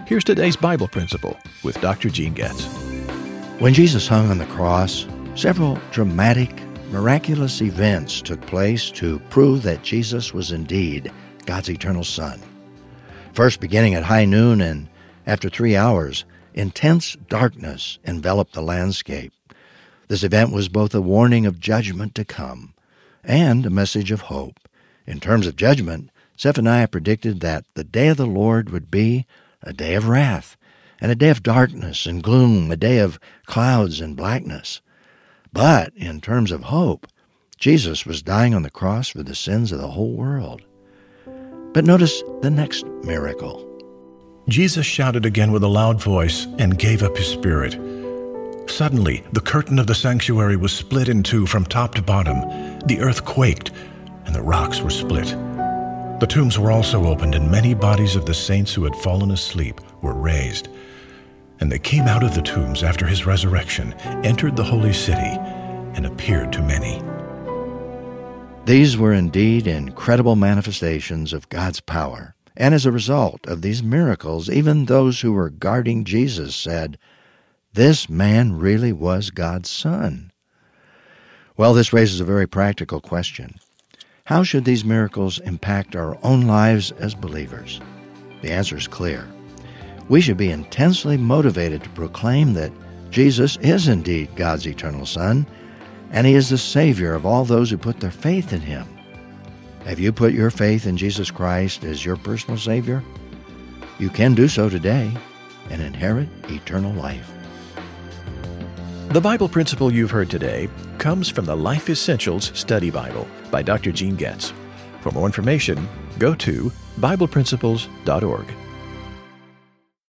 Here's today's Bible principle with Dr. Gene Getz. When Jesus hung on the cross, several dramatic, miraculous events took place to prove that Jesus was indeed God's eternal Son. First, beginning at high noon and after 3 hours, intense darkness enveloped the landscape. This event was both a warning of judgment to come and a message of hope. In terms of judgment, Zephaniah predicted that the day of the Lord would be a day of wrath, and a day of darkness and gloom, a day of clouds and blackness. But in terms of hope, Jesus was dying on the cross for the sins of the whole world. But notice the next miracle. Jesus shouted again with a loud voice and gave up his spirit. Suddenly, the curtain of the sanctuary was split in two from top to bottom. The earth quaked, and the rocks were split. The tombs were also opened, and many bodies of the saints who had fallen asleep were raised. And they came out of the tombs after his resurrection, entered the holy city, and appeared to many. These were indeed incredible manifestations of God's power. And as a result of these miracles, even those who were guarding Jesus said, "This man really was God's Son." Well, this raises a very practical question. How should these miracles impact our own lives as believers? The answer is clear. We should be intensely motivated to proclaim that Jesus is indeed God's eternal Son, and He is the Savior of all those who put their faith in Him. Have you put your faith in Jesus Christ as your personal Savior? You can do so today and inherit eternal life. The Bible principle you've heard today comes from the Life Essentials Study Bible by Dr. Gene Getz. For more information, go to BiblePrinciples.org.